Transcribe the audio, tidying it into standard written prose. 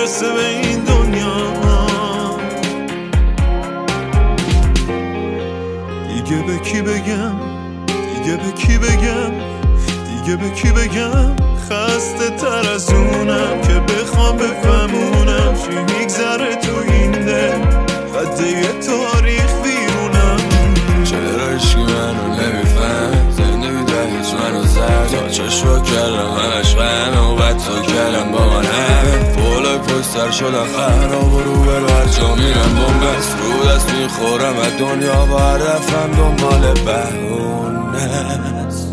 میرسه به این دنیا. دیگه به کی بگم، دیگه به کی بگم، دیگه به کی بگم؟ خسته تر از اونم که بخوام بفهمونم چی میگذره تو این دل، خده یه تاریخ بیرونم. چرا عشقی منو نمیفهم، زندگی دهیز منو زد، تا چشم کردم همش غمه و بعد تو کردم با من همه پولای پشتر شدن خراب و رو بر جا میرم بومبست، رو دست میخورم از دنیا و هر دفعم دنبال بهونه است.